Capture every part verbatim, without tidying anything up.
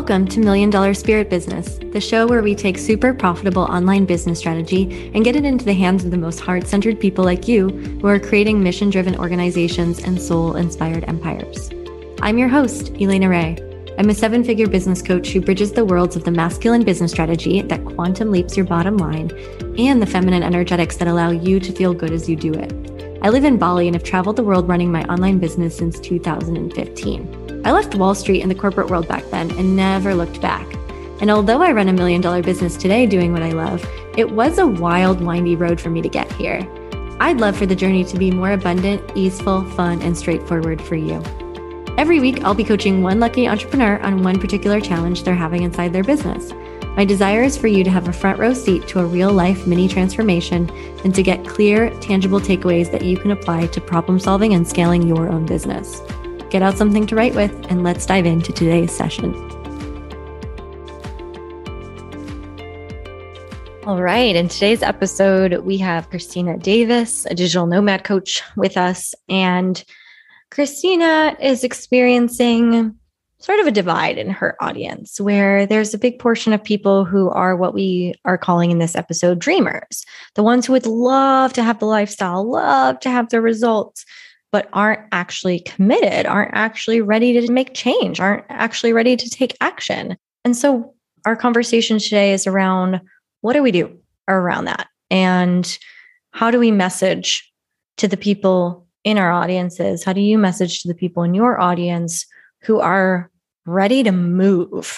Welcome to Million Dollar Spirit Business, the show where we take super profitable online business strategy and get it into the hands of the most heart-centered people like you who are creating mission-driven organizations and soul-inspired empires. I'm your host, Elena Ray. I'm a seven-figure business coach who bridges the worlds of the masculine business strategy that quantum leaps your bottom line and the feminine energetics that allow you to feel good as you do it. I live in Bali and have traveled the world running my online business since two thousand fifteen. I left Wall Street and the corporate world back then and never looked back. And although I run a million dollar business today doing what I love, it was a wild, windy road for me to get here. I'd love for the journey to be more abundant, easeful, fun, and straightforward for you. Every week, I'll be coaching one lucky entrepreneur on one particular challenge they're having inside their business. My desire is for you to have a front row seat to a real life mini transformation and to get clear, tangible takeaways that you can apply to problem solving and scaling your own business. Get out something to write with, and let's dive into today's session. All right. In today's episode, we have Christina Davis, a digital nomad coach with us. And Christina is experiencing sort of a divide in her audience where there's a big portion of people who are what we are calling in this episode dreamers, the ones who would love to have the lifestyle, love to have the results, but aren't actually committed, aren't actually ready to make change, aren't actually ready to take action. And so our conversation today is around what do we do around that? And how do we message to the people in our audiences? How do you message to the people in your audience who are ready to move,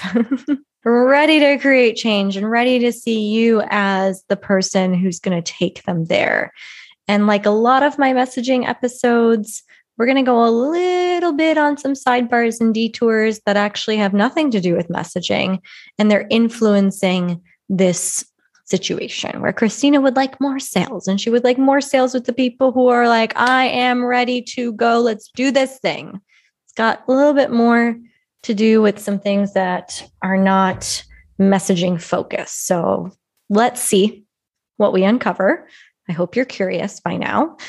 ready to create change, and ready to see you as the person who's going to take them there? And like a lot of my messaging episodes, we're going to go a little bit on some sidebars and detours that actually have nothing to do with messaging. And they're influencing this situation where Christina would like more sales, and she would like more sales with the people who are like, I am ready to go. Let's do this thing. It's got a little bit more to do with some things that are not messaging focused. So let's see what we uncover. I hope you're curious by now.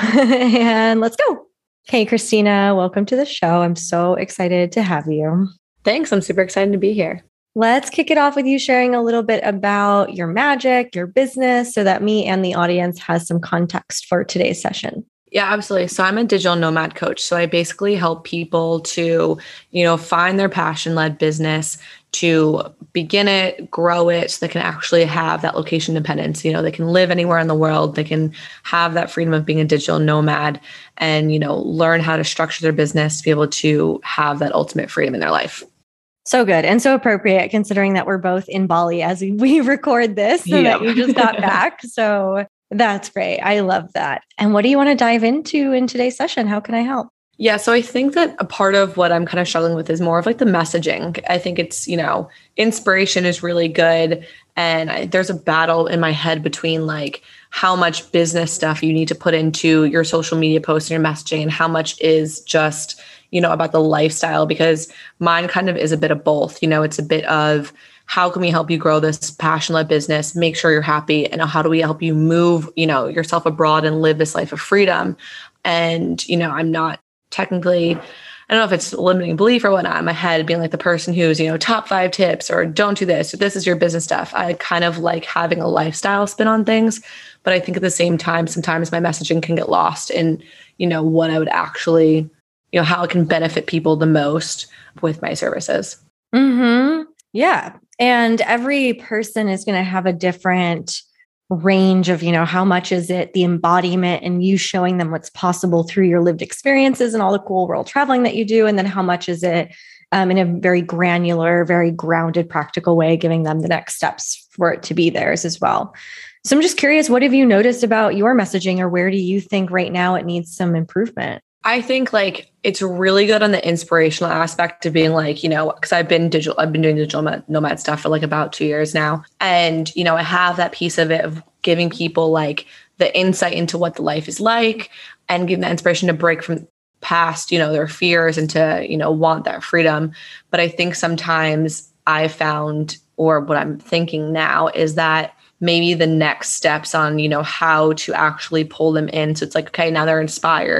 And let's go. Hey, Christina, welcome to the show. I'm so excited to have you. Thanks. I'm super excited to be here. Let's kick it off with you sharing a little bit about your magic, your business, so that me and the audience has some context for today's session. Yeah, absolutely. So I'm a digital nomad coach. So I basically help people to, you know, find their passion-led business, to begin it, grow it, so they can actually have that location independence. You know, they can live anywhere in the world. They can have that freedom of being a digital nomad and, you know, learn how to structure their business to be able to have that ultimate freedom in their life. So good. And so appropriate considering that we're both in Bali as we record this, so yeah. that you just got back. So that's great. I love that. And what do you want to dive into in today's session? How can I help? Yeah. So I think that a part of what I'm kind of struggling with is more of like the messaging. I think it's, you know, inspiration is really good. And I, there's a battle in my head between like how much business stuff you need to put into your social media posts and your messaging and how much is just, you know, about the lifestyle, because mine kind of is a bit of both. You know, it's a bit of how can we help you grow this passion-led business, make sure you're happy, and how do we help you move, you know, yourself abroad and live this life of freedom? And, you know, I'm not technically, I don't know if it's limiting belief or whatnot in my head, being like the person who's, you know, top five tips or don't do this, or this is your business stuff. I kind of like having a lifestyle spin on things. But I think at the same time, sometimes my messaging can get lost in, you know, what I would actually, you know, how it can benefit people the most with my services. Mm-hmm. Yeah. And every person is going to have a different range of, you know, how much is it the embodiment and you showing them what's possible through your lived experiences and all the cool world traveling that you do. And then how much is it um, in a very granular, very grounded, practical way, giving them the next steps for it to be theirs as well. So I'm just curious, what have you noticed about your messaging, or where do you think right now it needs some improvement? I think like it's really good on the inspirational aspect of being like, you know, because I've been digital, I've been doing digital nomad, nomad stuff for like about two years now. And, you know, I have that piece of it of giving people like the insight into what the life is like and giving that inspiration to break from past, you know, their fears and to, you know, want that freedom. But I think sometimes I found, or what I'm thinking now is that maybe the next steps on, you know, how to actually pull them in. So it's like, okay, now they're inspired.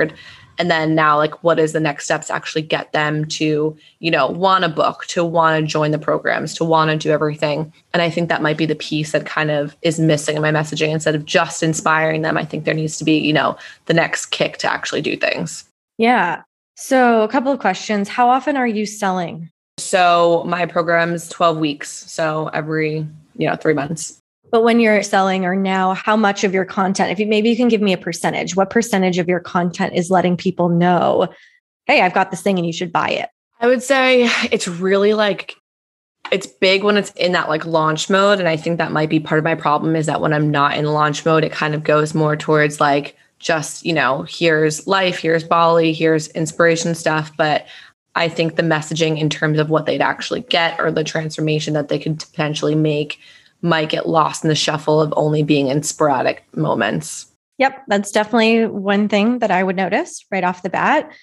And then now, like, what is the next steps to actually get them to, you know, want to book, to want to join the programs, to want to do everything. And I think that might be the piece that kind of is missing in my messaging. Instead of just inspiring them, I think there needs to be, you know, the next kick to actually do things. Yeah. So a couple of questions. How often are you selling? So my program's twelve weeks. So every, you know, three months. But when you're selling or now, how much of your content, if you maybe you can give me a percentage, what percentage of your content is letting people know, hey, I've got this thing and you should buy it? I would say it's really like, it's big when it's in that like launch mode. And I think that might be part of my problem is that when I'm not in launch mode, it kind of goes more towards like, just, you know, here's life, here's Bali, here's inspiration stuff. But I think the messaging in terms of what they'd actually get or the transformation that they could potentially make might get lost in the shuffle of only being in sporadic moments. Yep. That's definitely one thing that I would notice right off the bat.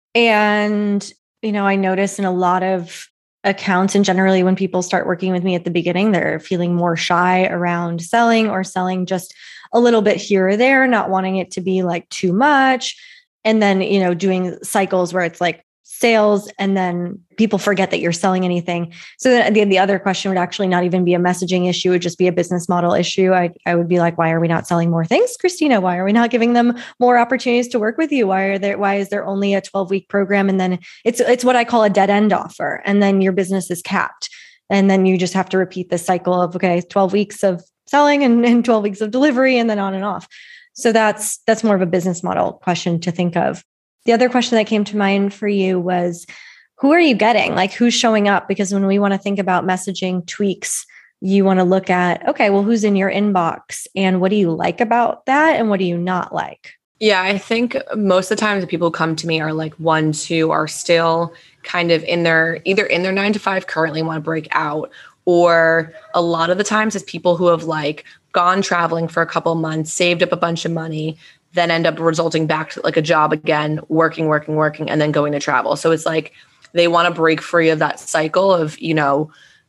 And, you know, I notice in a lot of accounts and generally when people start working with me at the beginning, they're feeling more shy around selling or selling just a little bit here or there, not wanting it to be like too much. And then, you know, doing cycles where it's like sales and then people forget that you're selling anything. So then the, the other question would actually not even be a messaging issue. It would just be a business model issue. I, I would be like, why are we not selling more things, Christina? Why are we not giving them more opportunities to work with you? Why are there, why is there only a twelve week program? And then it's, it's what I call a dead end offer. And then your business is capped. And then you just have to repeat this cycle of, okay, twelve weeks of selling and, and twelve weeks of delivery and then on and off. So that's, that's more of a business model question to think of. The other question that came to mind for you was, who are you getting? Like who's showing up? Because when we want to think about messaging tweaks, you want to look at, okay, well, who's in your inbox and what do you like about that? And what do you not like? Yeah, I think most of the times the people who come to me are like ones who are still kind of in their, either in their nine to five currently want to break out, or a lot of the times it's people who have like gone traveling for a couple of months, saved up a bunch of money, then end up resulting back to like a job again, working, working, working, and then going to travel. So it's like they want to break free of that cycle of, you know,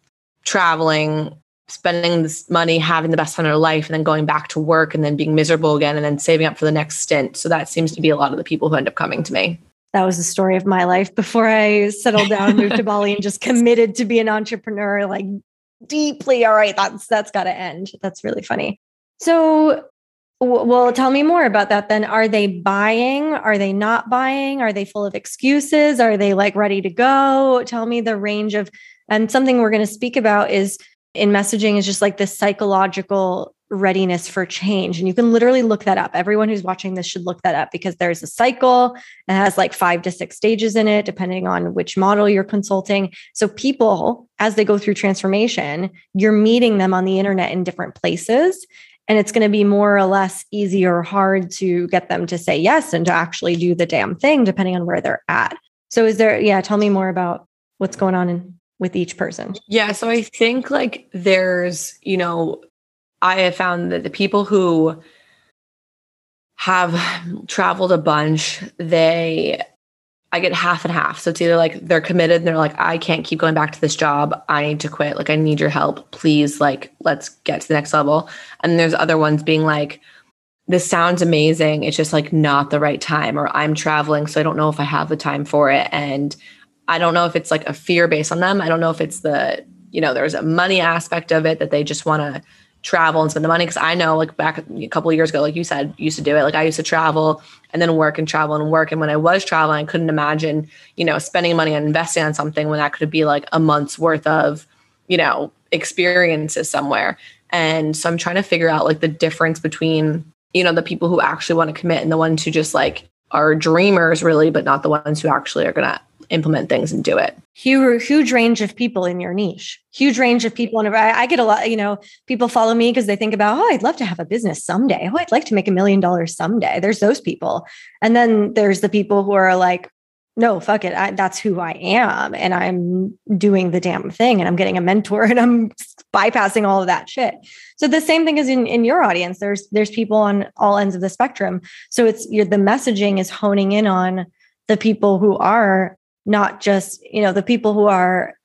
traveling, spending this money, having the best time of their life, and then going back to work and then being miserable again and then saving up for the next stint. So that seems to be a lot of the people who end up coming to me. That was the story of my life before I settled down, moved to Bali and just committed to be an entrepreneur, like deeply. All right, that's, that's got to end. That's really funny. So well, tell me more about that then. Are they buying? Are they not buying? Are they full of excuses? Are they like ready to go? Tell me the range of, and something we're going to speak about is in messaging is just like this psychological readiness for change. And you can literally look that up. Everyone who's watching this should look that up because there's a cycle. It has like five to six stages in it, depending on which model you're consulting. So people, as they go through transformation, you're meeting them on the internet in different places. And it's going to be more or less easy or hard to get them to say yes and to actually do the damn thing, depending on where they're at. So is there, yeah, tell me more about what's going on in, with each person. Yeah. So I think like there's, you know, I have found that the people who have traveled a bunch, they, I get half and half. So it's either like they're committed and they're like, I can't keep going back to this job. I need to quit. Like, I need your help. Please, like, let's get to the next level. And there's other ones being like, this sounds amazing. It's just like not the right time, or I'm traveling, so I don't know if I have the time for it. And I don't know if it's like a fear based on them. I don't know if it's the, you know, there's a money aspect of it that they just want to travel and spend the money. Cause I know like back a couple of years ago, like you said, used to do it. Like I used to travel and then work and travel and work. And when I was traveling, I couldn't imagine, you know, spending money on investing on something when that could be like a month's worth of, you know, experiences somewhere. And so I'm trying to figure out like the difference between, you know, the people who actually want to commit and the ones who just like are dreamers really, but not the ones who actually are going to implement things and do it. Huge, huge range of people in your niche, huge range of people. And I, I get a lot, you know, people follow me because they think about, oh, I'd love to have a business someday. Oh, I'd like to make a million dollars someday. There's those people. And then there's the people who are like, no, fuck it. I, that's who I am. And I'm doing the damn thing and I'm getting a mentor and I'm bypassing all of that shit. So the same thing is in, in your audience. There's, there's people on all ends of the spectrum. So it's you're, the messaging is honing in on the people who are not just, you know, the people who are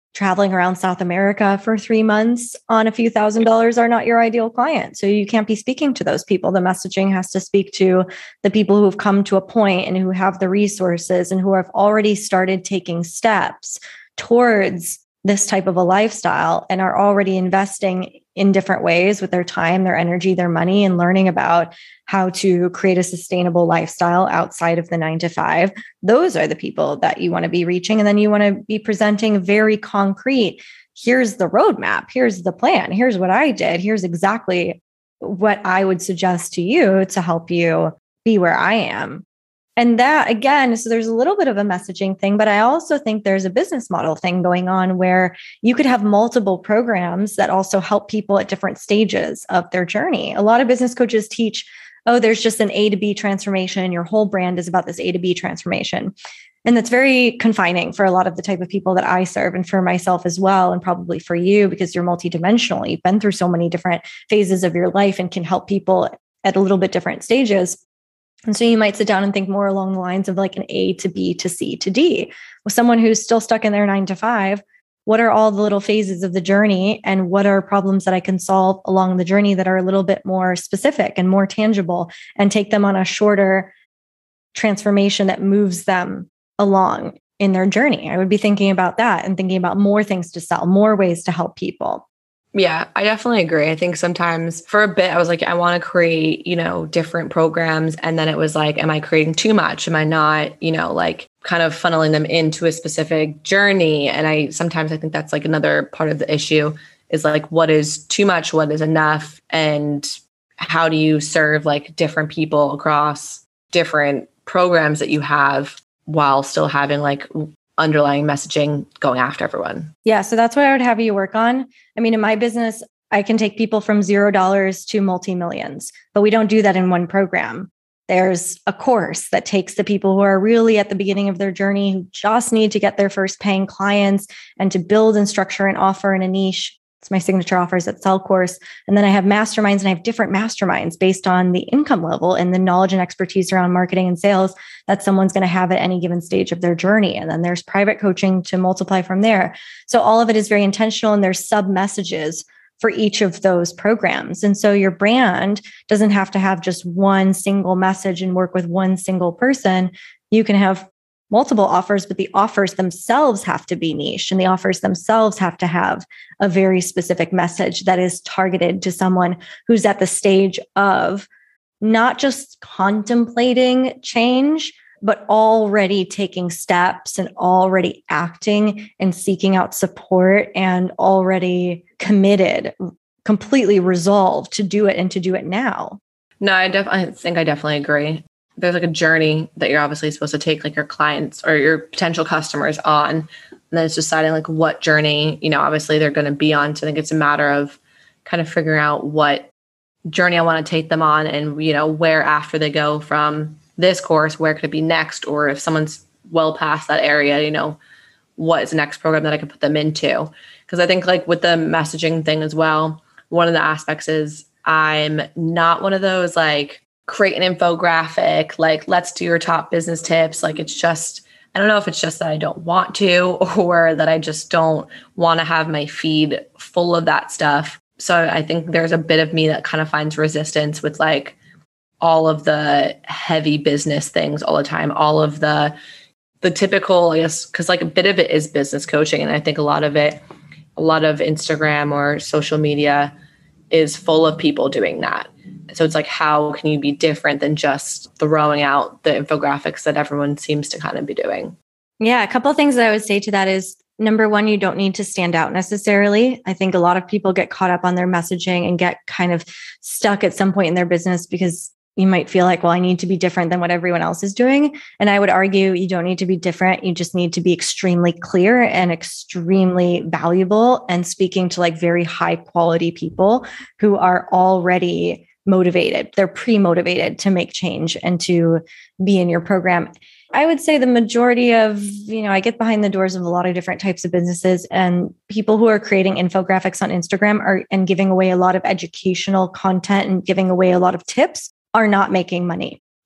traveling around South America for three months on a few thousand dollars are not your ideal client. So you can't be speaking to those people. The messaging has to speak to the people who have come to a point and who have the resources and who have already started taking steps towards this type of a lifestyle and are already investing in different ways with their time, their energy, their money, and learning about how to create a sustainable lifestyle outside of the nine to five. Those are the people that you want to be reaching. And then you want to be presenting very concrete. Here's the roadmap. Here's the plan. Here's what I did. Here's exactly what I would suggest to you to help you be where I am. And that, again, so there's a little bit of a messaging thing, but I also think there's a business model thing going on where you could have multiple programs that also help people at different stages of their journey. A lot of business coaches teach, oh, there's just an A to B transformation. Your whole brand is about this A to B transformation. And that's very confining for a lot of the type of people that I serve and for myself as well. And probably for you, because you're multidimensional. You've been through so many different phases of your life and can help people at a little bit different stages. And so you might sit down and think more along the lines of like an A to B to C to D. With someone who's still stuck in their nine to five, what are all the little phases of the journey and what are problems that I can solve along the journey that are a little bit more specific and more tangible and take them on a shorter transformation that moves them along in their journey? I would be thinking about that and thinking about more things to sell, more ways to help people. Yeah, I definitely agree. I think sometimes for a bit, I was like, I want to create, you know, different programs. And then it was like, am I creating too much? Am I not, you know, like kind of funneling them into a specific journey? And I sometimes I think that's like another part of the issue is like, what is too much? What is enough? And how do you serve like different people across different programs that you have while still having like underlying messaging going after everyone? Yeah. So that's what I would have you work on. I mean, in my business, I can take people from zero dollars to multi-millions, but we don't do that in one program. There's a course that takes the people who are really at the beginning of their journey, who just need to get their first paying clients and to build and structure an offer in a niche. It's my signature offers at Sell course. And then I have masterminds, and I have different masterminds based on the income level and the knowledge and expertise around marketing and sales that someone's going to have at any given stage of their journey. And then there's private coaching to multiply from there. So all of it is very intentional, and there's sub messages for each of those programs. And so your brand doesn't have to have just one single message and work with one single person. You can have multiple offers, but the offers themselves have to be niche, and the offers themselves have to have a very specific message that is targeted to someone who's at the stage of not just contemplating change, but already taking steps and already acting and seeking out support and already committed, completely resolved to do it and to do it now. No, I, def- I think I definitely agree. There's like a journey that you're obviously supposed to take like your clients or your potential customers on. And then it's deciding like what journey, you know, obviously they're going to be on. So I think it's a matter of kind of figuring out what journey I want to take them on and, you know, where after they go from this course, where could it be next? Or if someone's well past that area, you know, what is the next program that I could put them into? Because I think like with the messaging thing as well, one of the aspects is I'm not one of those like, create an infographic, like let's do your top business tips. Like it's just, I don't know if it's just that I don't want to or that I just don't want to have my feed full of that stuff. So I think there's a bit of me that kind of finds resistance with like all of the heavy business things all the time, all of the, the typical, I guess, because like a bit of it is business coaching. And I think a lot of it, a lot of Instagram or social media is full of people doing that. So it's like, how can you be different than just throwing out the infographics that everyone seems to kind of be doing? Yeah, a couple of things that I would say to that is, number one, you don't need to stand out necessarily. I think a lot of people get caught up on their messaging and get kind of stuck at some point in their business because you might feel like, well, I need to be different than what everyone else is doing. And I would argue you don't need to be different. You just need to be extremely clear and extremely valuable and speaking to like very high quality people who are already motivated. They're pre-motivated to make change and to be in your program. I would say the majority of, you know, I get behind the doors of a lot of different types of businesses, and people who are creating infographics on Instagram are and giving away a lot of educational content and giving away a lot of tips are not making money.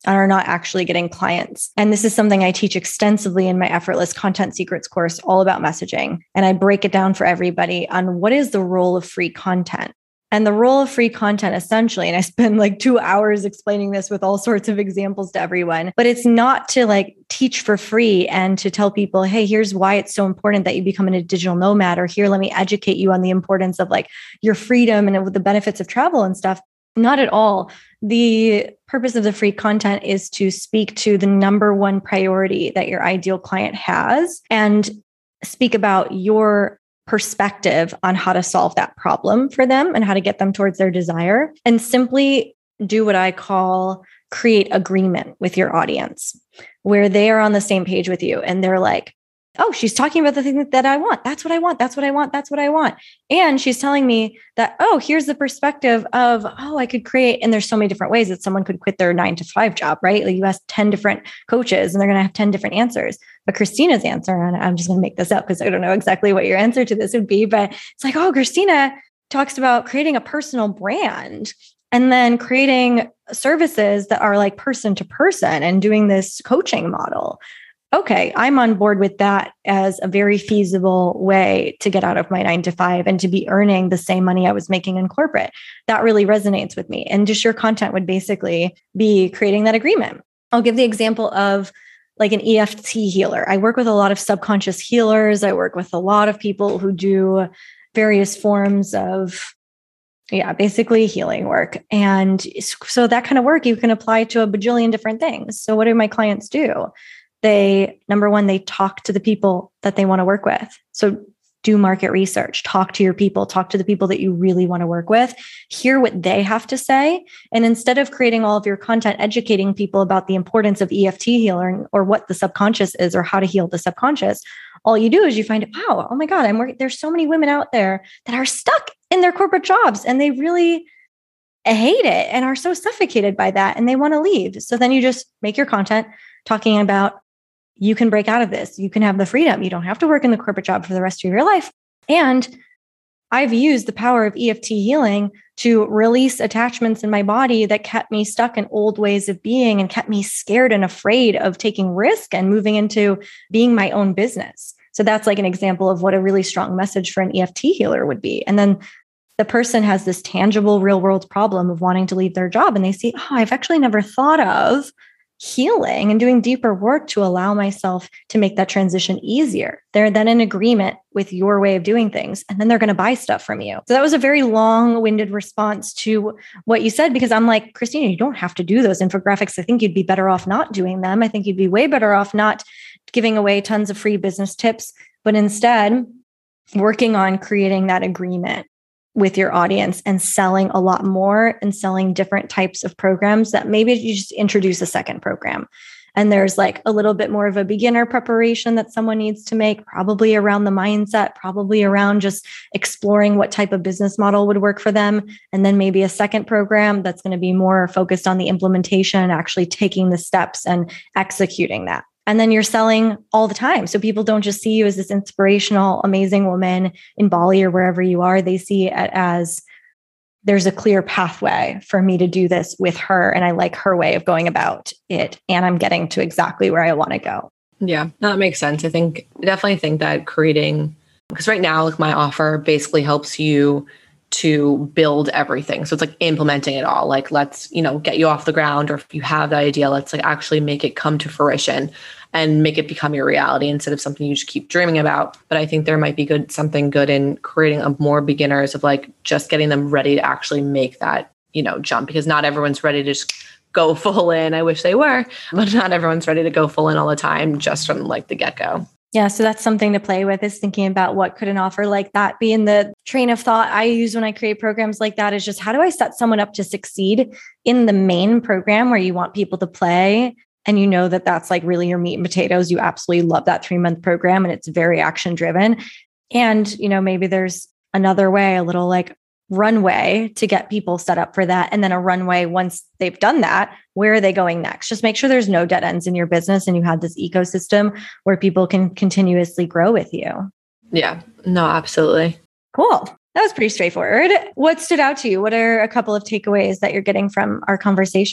and are not actually getting clients. And this is something I teach extensively in my Effortless Content Secrets course, all about messaging. And I break it down for everybody on what is the role of free content. And the role of free content essentially, and I spend like two hours explaining this with all sorts of examples to everyone, but it's not to like teach for free and to tell people, hey, here's why it's so important that you become a digital nomad, or here, let me educate you on the importance of like your freedom and the benefits of travel and stuff. Not at all. The purpose of the free content is to speak to the number one priority that your ideal client has and speak about your perspective on how to solve that problem for them and how to get them towards their desire, and simply do what I call create agreement with your audience, where they are on the same page with you and they're like, oh, she's talking about the thing that I want. That's what I want. That's what I want. That's what I want. And she's telling me that, oh, here's the perspective of, oh, I could create. And there's so many different ways that someone could quit their nine to five job, right? Like you ask ten different coaches and they're going to have ten different answers. But Christina's answer, and I'm just going to make this up because I don't know exactly what your answer to this would be, but it's like, oh, Christina talks about creating a personal brand and then creating services that are like person to person and doing this coaching model. Okay, I'm on board with that as a very feasible way to get out of my nine to five and to be earning the same money I was making in corporate. That really resonates with me. And just your content would basically be creating that agreement. I'll give the example of like an E F T healer. I work with a lot of subconscious healers. I work with a lot of people who do various forms of, yeah, basically healing work. And so that kind of work you can apply to a bajillion different things. So what do my clients do? They, number one, they talk to the people that they want to work with. So do market research, talk to your people, talk to the people that you really want to work with, hear what they have to say. And instead of creating all of your content, educating people about the importance of E F T healing or what the subconscious is or how to heal the subconscious, all you do is you find, wow, oh my God, I'm working. There's so many women out there that are stuck in their corporate jobs and they really hate it and are so suffocated by that and they want to leave. So then you just make your content talking about, you can break out of this. You can have the freedom. You don't have to work in the corporate job for the rest of your life. And I've used the power of E F T healing to release attachments in my body that kept me stuck in old ways of being and kept me scared and afraid of taking risk and moving into being my own business. So that's like an example of what a really strong message for an E F T healer would be. And then the person has this tangible real world problem of wanting to leave their job. And they see, oh, I've actually never thought of healing and doing deeper work to allow myself to make that transition easier. They're then in agreement with your way of doing things, and then they're going to buy stuff from you. So that was a very long-winded response to what you said, because I'm like, Christina, you don't have to do those infographics. I think you'd be better off not doing them. I think you'd be way better off not giving away tons of free business tips, but instead working on creating that agreement with your audience and selling a lot more and selling different types of programs that maybe you just introduce a second program. And there's like a little bit more of a beginner preparation that someone needs to make, probably around the mindset, probably around just exploring what type of business model would work for them. And then maybe a second program that's going to be more focused on the implementation, actually taking the steps and executing that. And then you're selling all the time. So people don't just see you as this inspirational, amazing woman in Bali or wherever you are. They see it as there's a clear pathway for me to do this with her. And I like her way of going about it. And I'm getting to exactly where I want to go. Yeah, that makes sense. I think, I definitely think that creating, because right now, like my offer basically helps you to build everything. So it's like implementing it all. Like, let's, you know, get you off the ground, or if you have the idea, let's like actually make it come to fruition and make it become your reality instead of something you just keep dreaming about. But I think there might be good, something good in creating a more beginners of like just getting them ready to actually make that, you know, jump, because not everyone's ready to just go full in. I wish they were, but not everyone's ready to go full in all the time just from like the get-go. Yeah. So that's something to play with, is thinking about what could an offer like that be. In the train of thought I use when I create programs like that is just, how do I set someone up to succeed in the main program where you want people to play? And you know that that's like really your meat and potatoes. You absolutely love that three month program and it's very action driven. And, you know, maybe there's another way, a little like runway to get people set up for that. And then a runway once they've done that, where are they going next? Just make sure there's no dead ends in your business and you have this ecosystem where people can continuously grow with you. Yeah, no, absolutely. Cool. That was pretty straightforward. What stood out to you? What are a couple of takeaways that you're getting from our conversation?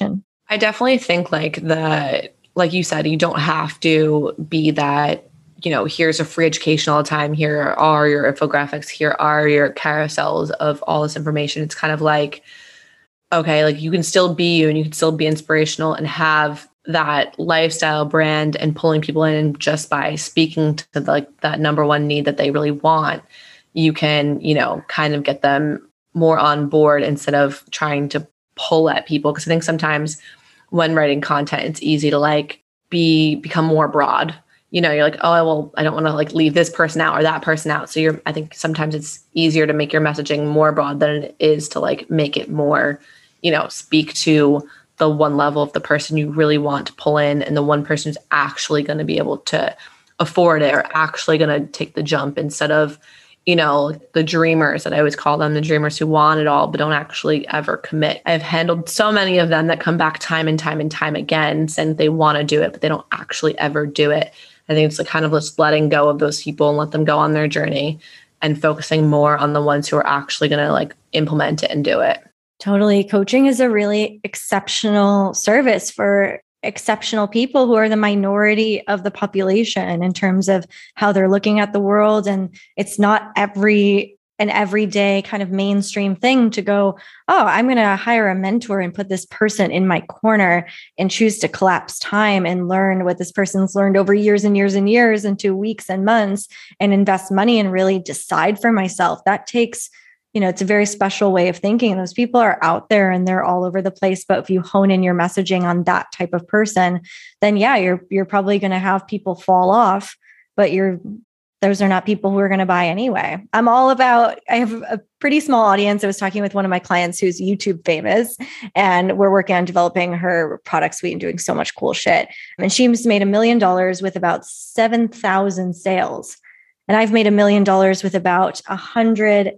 I definitely think like the, like you said, you don't have to be that, you know, here's a free education all the time. Here are your infographics. Here are your carousels of all this information. It's kind of like, okay, like you can still be you and you can still be inspirational and have that lifestyle brand and pulling people in just by speaking to the, like that number one need that they really want. You can, you know, kind of get them more on board instead of trying to pull at people. Because I think sometimes when writing content, it's easy to like be become more broad. You know, you're like, oh, well, I don't want to like leave this person out or that person out. So you're, I think sometimes it's easier to make your messaging more broad than it is to like make it more, you know, speak to the one level of the person you really want to pull in and the one person who's actually going to be able to afford it or actually going to take the jump instead of, you know, the dreamers that I always call them, the dreamers who want it all, but don't actually ever commit. I've handled so many of them that come back time and time and time again saying they want to do it, but they don't actually ever do it. I think it's like kind of just letting go of those people and let them go on their journey and focusing more on the ones who are actually going to like implement it and do it. Totally. Coaching is a really exceptional service for exceptional people who are the minority of the population in terms of how they're looking at the world. And it's not every an everyday kind of mainstream thing to go, oh, I'm going to hire a mentor and put this person in my corner and choose to collapse time and learn what this person's learned over years and years and years into weeks and months and invest money and really decide for myself. That takes, you know, it's a very special way of thinking. Those people are out there and they're all over the place. But if you hone in your messaging on that type of person, then yeah, you're you're probably going to have people fall off, but you're those are not people who are going to buy anyway. I'm all about, I have a pretty small audience. I was talking with one of my clients who's YouTube famous, and we're working on developing her product suite and doing so much cool shit. And she's made a million dollars with about seven thousand sales. And I've made a million dollars with about one hundred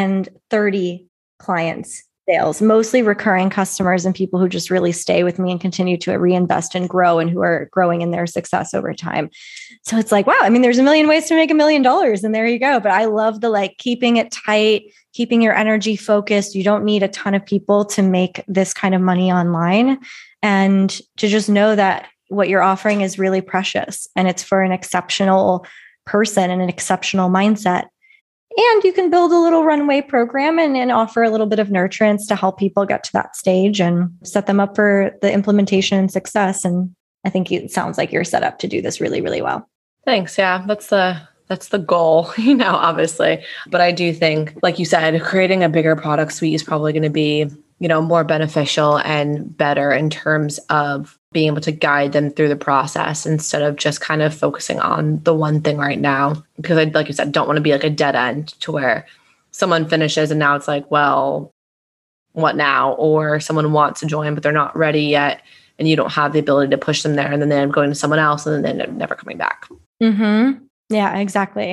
thirty clients sales, mostly recurring customers and people who just really stay with me and continue to reinvest and grow and who are growing in their success over time. So it's like, wow, I mean, there's a million ways to make a million dollars and there you go. But I love the like keeping it tight, keeping your energy focused. You don't need a ton of people to make this kind of money online, and to just know that what you're offering is really precious and it's for an exceptional person and an exceptional mindset. And you can build a little runway program and, and offer a little bit of nurturance to help people get to that stage and set them up for the implementation and success. And I think it sounds like you're set up to do this really, really well. Thanks. Yeah, that's the that's the goal, you know, obviously. But I do think, like you said, creating a bigger product suite is probably going to be, you know, more beneficial and better in terms of being able to guide them through the process instead of just kind of focusing on the one thing right now. Because I, like you said, don't want to be like a dead end to where someone finishes and now it's like, well, what now? Or someone wants to join, but they're not ready yet. And you don't have the ability to push them there. And then they're going to someone else and then they're never coming back. Mm-hmm. Yeah, exactly.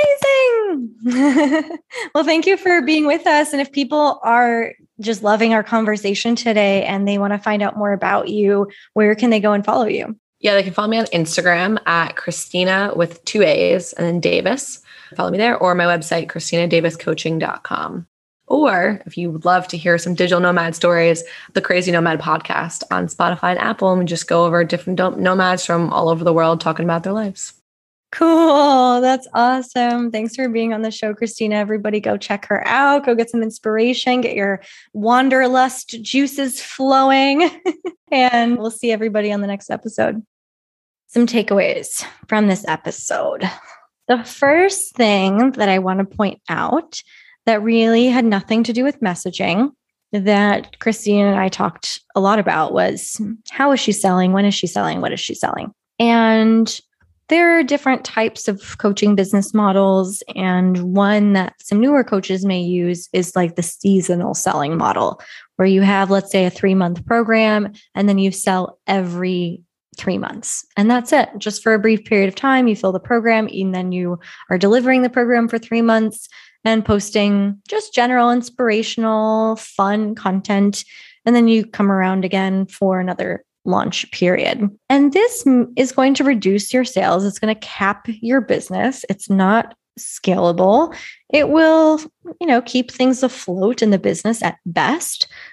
Amazing. Well, thank you for being with us. And if people are just loving our conversation today and they want to find out more about you, where can they go and follow you? Yeah, they can follow me on Instagram at Christina with two A's and then Davis. Follow me there, or my website, christina davis coaching dot com. Or if you would love to hear some digital nomad stories, the Crazy Nomad podcast on Spotify and Apple, and we just go over different nomads from all over the world talking about their lives. Cool. That's awesome. Thanks for being on the show, Christina. Everybody go check her out. Go get some inspiration, get your wanderlust juices flowing, and we'll see everybody on the next episode. Some takeaways from this episode. The first thing that I want to point out that really had nothing to do with messaging that Christina and I talked a lot about was, how is she selling? When is she selling? What is she selling? And there are different types of coaching business models. And one that some newer coaches may use is like the seasonal selling model, where you have, let's say, a three month program, and then you sell every three months. And that's it. Just for a brief period of time, you fill the program, and then you are delivering the program for three months and posting just general, inspirational, fun content. And then you come around again for another launch period. And this is going to reduce your sales. It's going to cap your business. It's not scalable. It will, you know, keep things afloat in the business at best,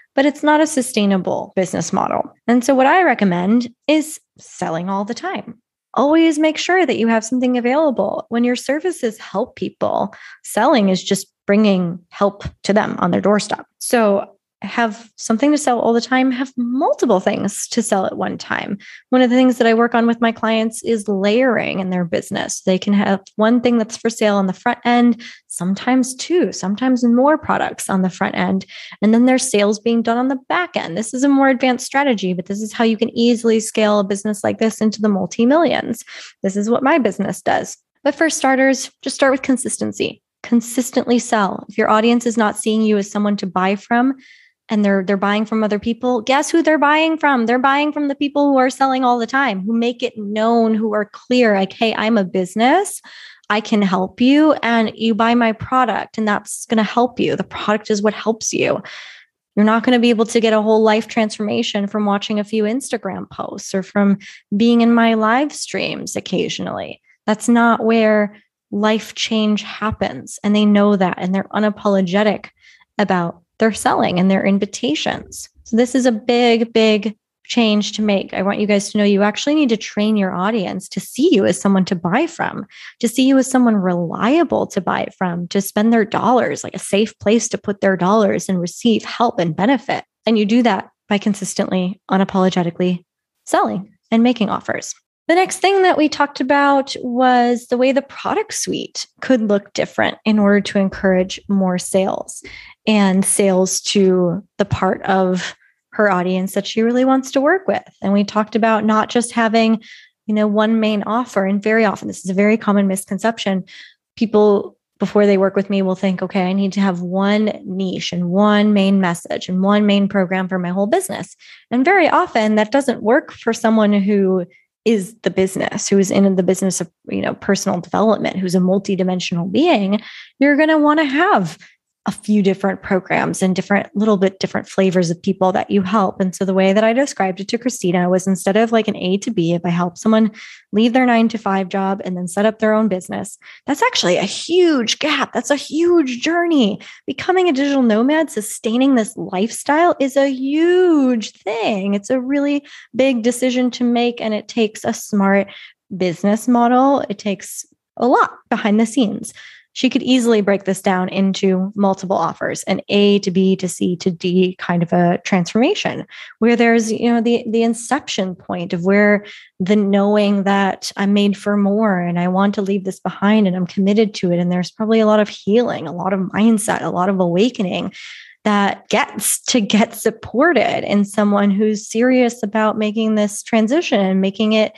but it's not a sustainable business model. And so what I recommend is selling all the time. Always make sure that you have something available. When your services help people, selling is just bringing help to them on their doorstep. So have something to sell all the time, have multiple things to sell at one time. One of the things that I work on with my clients is layering in their business. They can have one thing that's for sale on the front end, sometimes two, sometimes more products on the front end, and then there's sales being done on the back end. This is a more advanced strategy, but this is how you can easily scale a business like this into the multi-millions. This is what my business does. But for starters, just start with consistency. Consistently sell. If your audience is not seeing you as someone to buy from, and they're they're buying from other people, guess who they're buying from? They're buying from the people who are selling all the time, who make it known, who are clear, like, hey, I'm a business. I can help you, and you buy my product, and that's going to help you. The product is what helps you. You're not going to be able to get a whole life transformation from watching a few Instagram posts or from being in my live streams occasionally. That's not where life change happens. And they know that, and they're unapologetic about their selling and their invitations. So this is a big, big change to make. I want you guys to know you actually need to train your audience to see you as someone to buy from, to see you as someone reliable to buy it from, to spend their dollars, like a safe place to put their dollars and receive help and benefit. And you do that by consistently, unapologetically selling and making offers. The next thing that we talked about was the way the product suite could look different in order to encourage more sales and sales to the part of her audience that she really wants to work with. And we talked about not just having, you know, one main offer. And very often, this is a very common misconception. People, before they work with me, will think, okay, I need to have one niche and one main message and one main program for my whole business. And very often that doesn't work for someone who is the business, who is in the business of, you know, personal development, who's a multidimensional being. You're going to want to have a few different programs and different, little bit different flavors of people that you help. And so the way that I described it to Christina was, instead of like an A to B, if I help someone leave their nine to five job and then set up their own business, that's actually a huge gap. That's a huge journey. Becoming a digital nomad, sustaining this lifestyle is a huge thing. It's a really big decision to make, and it takes a smart business model. It takes a lot behind the scenes. She could easily break this down into multiple offers, an A to B to C to D kind of a transformation, where there's, you know, the, the inception point of where the knowing that I'm made for more and I want to leave this behind and I'm committed to it. And there's probably a lot of healing, a lot of mindset, a lot of awakening that gets to get supported in someone who's serious about making this transition and making it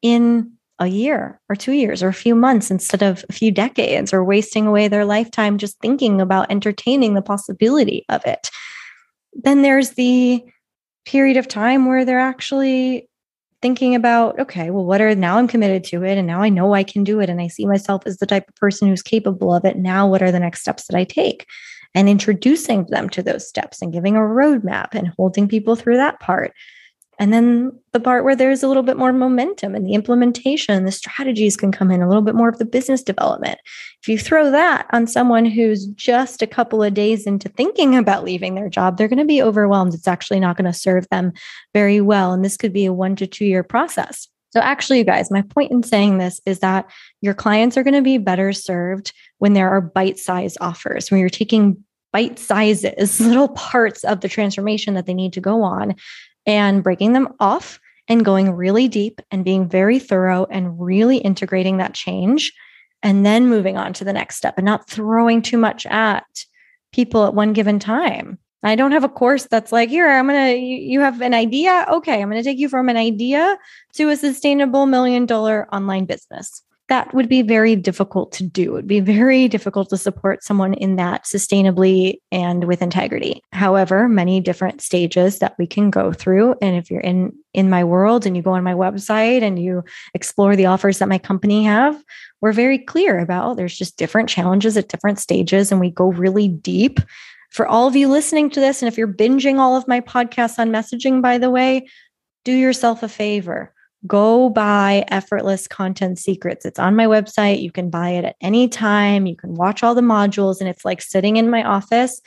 in a year or two years or a few months instead of a few decades, or wasting away their lifetime just thinking about entertaining the possibility of it. Then there's the period of time where they're actually thinking about, okay, well, what are, now I'm committed to it and now I know I can do it and I see myself as the type of person who's capable of it. Now, what are the next steps that I take? And introducing them to those steps and giving a roadmap and holding people through that part. And then the part where there's a little bit more momentum and the implementation, the strategies can come in, a little bit more of the business development. If you throw that on someone who's just a couple of days into thinking about leaving their job, they're going to be overwhelmed. It's actually not going to serve them very well. And this could be a one to two year process. So actually, you guys, my point in saying this is that your clients are going to be better served when there are bite-sized offers, when you're taking bite sizes, little parts of the transformation that they need to go on, and breaking them off and going really deep and being very thorough and really integrating that change, and then moving on to the next step and not throwing too much at people at one given time. I don't have a course that's like, here, I'm going to, you have an idea. Okay, I'm going to take you from an idea to a sustainable million dollar online business. That would be very difficult to do. It would be very difficult to support someone in that sustainably and with integrity. However, many different stages that we can go through. And if you're in, in my world and you go on my website and you explore the offers that my company have, we're very clear about, there's just different challenges at different stages. And we go really deep. For all of you listening to this, and if you're binging all of my podcasts on messaging, by the way, do yourself a favor. Go buy Effortless Content Secrets. It's on my website. You can buy it at any time. You can watch all the modules, and it's like sitting in my office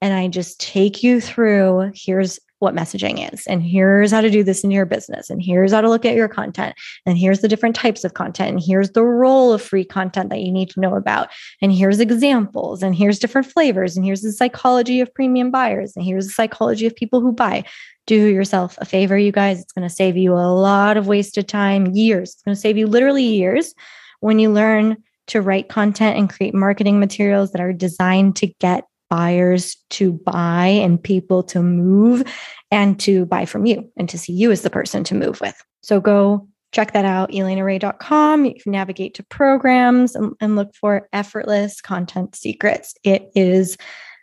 and I just take you through, here's what messaging is, and here's how to do this in your business, and here's how to look at your content, and here's the different types of content, and here's the role of free content that you need to know about, and here's examples, and here's different flavors, and here's the psychology of premium buyers, and here's the psychology of people who buy. Do yourself a favor, you guys. It's going to save you a lot of wasted time, years. It's going to save you literally years when you learn to write content and create marketing materials that are designed to get buyers to buy and people to move and to buy from you and to see you as the person to move with. So go check that out, elena rae dot com. You can navigate to programs and, and look for Effortless Content Secrets. It is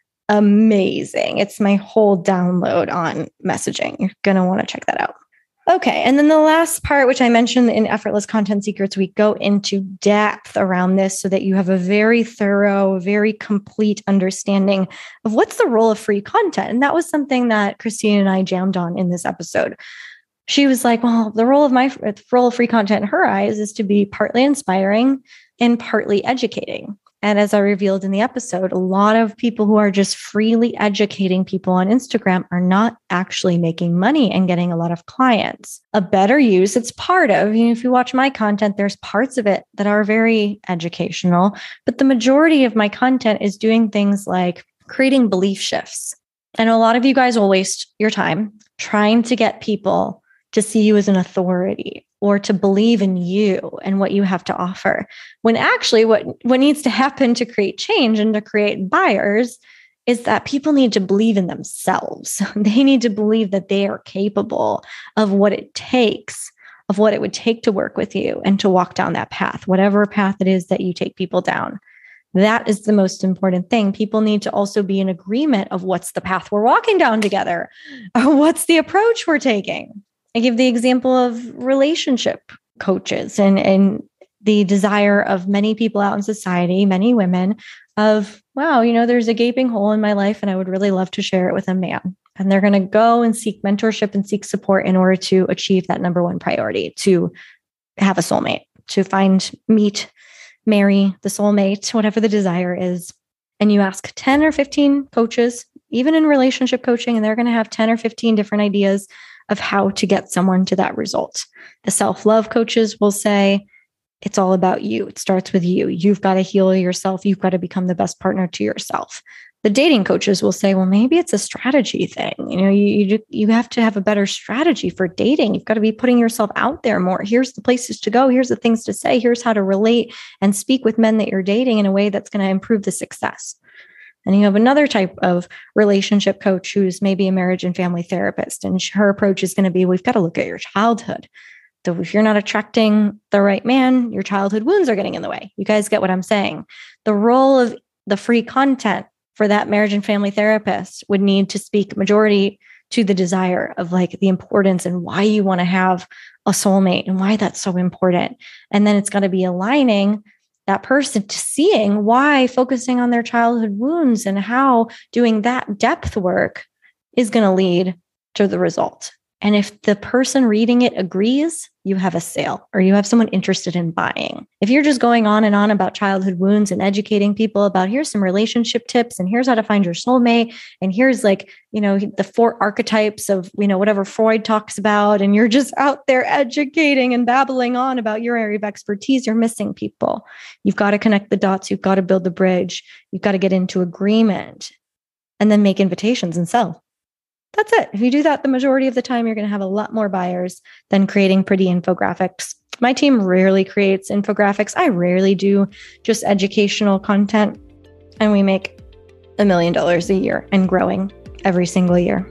amazing. It's my whole download on messaging. You're going to want to check that out. Okay. And then the last part, which I mentioned in Effortless Content Secrets, we go into depth around this so that you have a very thorough, very complete understanding of what's the role of free content. And that was something that Christina and I jammed on in this episode. She was like, well, the role of my the role of free content in her eyes is to be partly inspiring and partly educating. And as I revealed in the episode, a lot of people who are just freely educating people on Instagram are not actually making money and getting a lot of clients. A better use, it's part of, you know, if you watch my content, there's parts of it that are very educational, but the majority of my content is doing things like creating belief shifts. And a lot of you guys will waste your time trying to get people to see you as an authority or to believe in you and what you have to offer. When actually what, what needs to happen to create change and to create buyers is that people need to believe in themselves. They need to believe that they are capable of what it takes, of what it would take to work with you and to walk down that path, whatever path it is that you take people down. That is the most important thing. People need to also be in agreement of what's the path we're walking down together. What's the approach we're taking? I give the example of relationship coaches and, and the desire of many people out in society, many women, of, wow, you know, there's a gaping hole in my life and I would really love to share it with a man. And they're going to go and seek mentorship and seek support in order to achieve that number one priority, to have a soulmate, to find, meet, marry the soulmate, whatever the desire is. And you ask ten or fifteen coaches, even in relationship coaching, and they're going to have ten or fifteen different ideas of how to get someone to that result. The self-love coaches will say, it's all about you. It starts with you. You've got to heal yourself. You've got to become the best partner to yourself. The dating coaches will say, well, maybe it's a strategy thing. You know, you, you, you have to have a better strategy for dating. You've got to be putting yourself out there more. Here's the places to go. Here's the things to say. Here's how to relate and speak with men that you're dating in a way that's going to improve the success. And you have another type of relationship coach who's maybe a marriage and family therapist. And her approach is going to be, we've got to look at your childhood. So if you're not attracting the right man, your childhood wounds are getting in the way. You guys get what I'm saying? The role of the free content for that marriage and family therapist would need to speak majority to the desire of like the importance and why you want to have a soulmate and why that's so important. And then it's got to be aligning that person to seeing why focusing on their childhood wounds and how doing that depth work is going to lead to the result. And if the person reading it agrees, you have a sale or you have someone interested in buying. If you're just going on and on about childhood wounds and educating people about here's some relationship tips and here's how to find your soulmate and here's like, you know, the four archetypes of, you know, whatever Freud talks about, and you're just out there educating and babbling on about your area of expertise, you're missing people. You've got to connect the dots. You've got to build the bridge. You've got to get into agreement and then make invitations and sell. That's it. If you do that the majority of the time, you're going to have a lot more buyers than creating pretty infographics. My team rarely creates infographics. I rarely do just educational content. And we make a million dollars a year and growing every single year.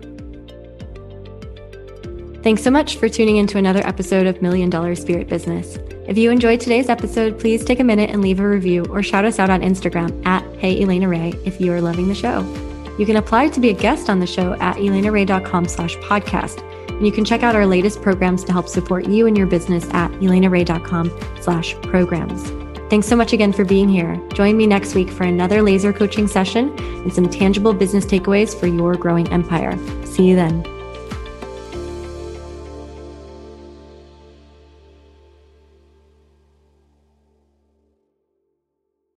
Thanks so much for tuning into another episode of Million Dollar Spirit Business. If you enjoyed today's episode, please take a minute and leave a review or shout us out on Instagram at Hey Elena Rae if you are loving the show. You can apply to be a guest on the show at elena rae dot com slash podcast. And you can check out our latest programs to help support you and your business at elena rae dot com slash programs. Thanks so much again for being here. Join me next week for another laser coaching session and some tangible business takeaways for your growing empire. See you then.